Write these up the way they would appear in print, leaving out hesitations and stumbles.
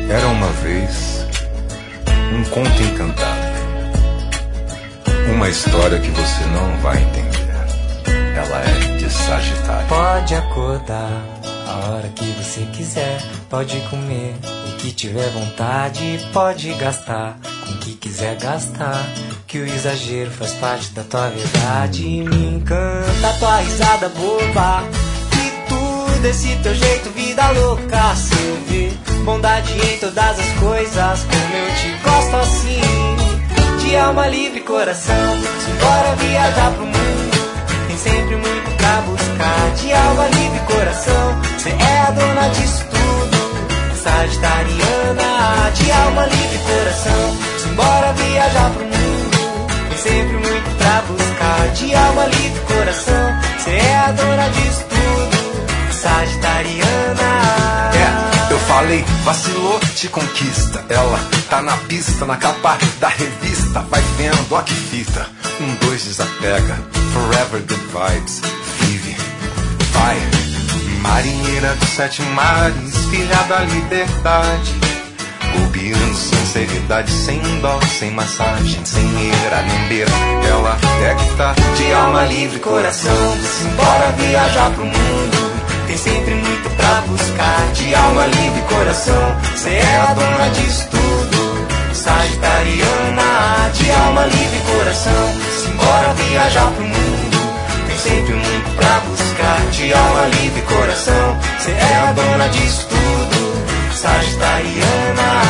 Era uma vez um conto encantado, uma história que você não vai entender. Ela é de Sagitário. Pode acordar a hora que você quiser, pode comer o que tiver vontade, pode gastar com o que quiser gastar, que o exagero faz parte da tua verdade. Me encanta a tua risada boba, e tudo esse teu jeito, vida louca. Se eu ver bondade em todas as coisas, como eu te gosto assim, de alma livre, coração, simbora viajar pro mundo, tem sempre muito pra buscar. De alma livre, coração, cê é a dona disso tudo, sagitariana. De alma livre, coração, simbora viajar pro mundo, tem sempre muito pra buscar. De alma livre, coração, cê é a dona disso tudo, sagitariana. Eu falei, vacilou, te conquista. Ela tá na pista, na capa da revista. Vai vendo, ó que fita. 1, 2, desapega. Forever good vibes. Vive, vai. Marinheira dos 7 mares, filha da liberdade. Bobeando, sinceridade, sem dó, sem massagem, sem ira, nem beira. Ela é que tá de alma livre, coração. Simbora viajar pro mundo, tem sempre muito pra buscar. De alma livre, coração, cê é a dona disso tudo, sagitariana. De alma livre, coração, simbora viajar pro mundo, tem sempre muito pra buscar. De alma livre, coração, cê é a dona disso tudo, sagitariana.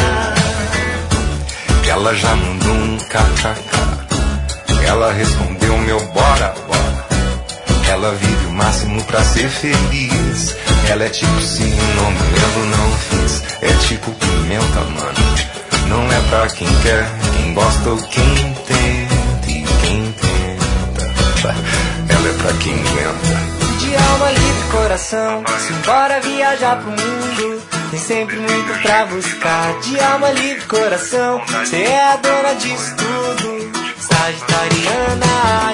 Ela já mandou um kkk, ela respondeu meu bora, bora. Ela vive o máximo pra ser feliz. Ela é tipo sim, não me lembro, não fiz. É tipo pimenta, mano. Não é pra quem quer, quem gosta ou quem tenta. E quem tenta, ela é pra quem aguenta. De alma livre, coração, simbora viajar pro mundo, tem sempre muito pra buscar. De alma livre, coração, cê é a dona disso tudo, sagitariana.